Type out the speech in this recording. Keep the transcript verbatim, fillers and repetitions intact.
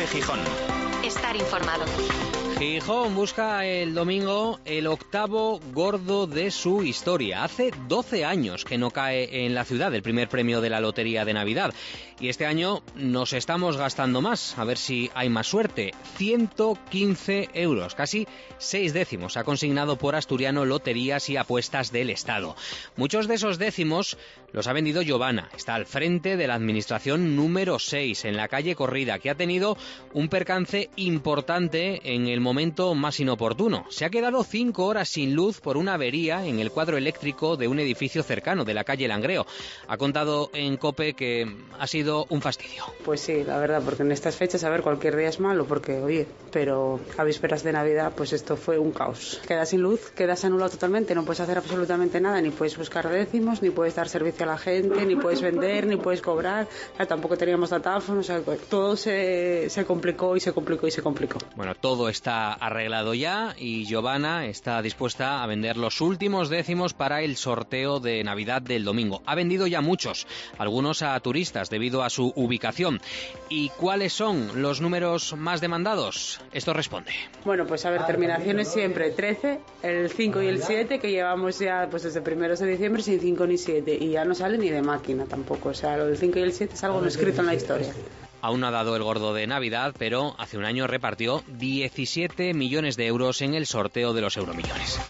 COPE Gijón. Estar informado. Gijón busca el domingo el octavo gordo de su historia. Hace doce años que no cae en la ciudad el primer premio de la Lotería de Navidad. Y este año nos estamos gastando más. A ver si hay más suerte. ciento quince euros, casi seis décimos, ha consignado por Asturiano Loterías y Apuestas del Estado. Muchos de esos décimos los ha vendido Giovanna. Está al frente de la administración número seis, en la calle Corrida, que ha tenido un percance importante en el momento más inoportuno. Se ha quedado cinco horas sin luz por una avería en el cuadro eléctrico de un edificio cercano, de la calle Langreo. Ha contado en COPE que ha sido un fastidio. Pues sí, la verdad, porque en estas fechas, a ver, cualquier día es malo, porque, oye, pero a vísperas de Navidad, pues esto fue un caos. Quedas sin luz, quedas anulado totalmente, no puedes hacer absolutamente nada, ni puedes buscar décimos, ni puedes dar servicio a la gente, ni puedes vender, ni puedes cobrar. O sea, tampoco teníamos datáfonos, o sea, todo se, se complicó y se complicó y se complicó. Bueno, todo está arreglado ya y Giovanna está dispuesta a vender los últimos décimos para el sorteo de Navidad del domingo. Ha vendido ya muchos, algunos a turistas debido a su ubicación. ¿Y cuáles son los números más demandados? Esto responde. Bueno, pues a ver, terminaciones siempre trece, el cinco y el siete, que llevamos ya pues desde primeros de diciembre sin cinco ni siete, y ya no sale ni de máquina tampoco. O sea, lo del cinco y el siete es algo no escrito en la historia. Aún no ha dado el gordo de Navidad, pero hace un año repartió diecisiete millones de euros en el sorteo de los Euromillones.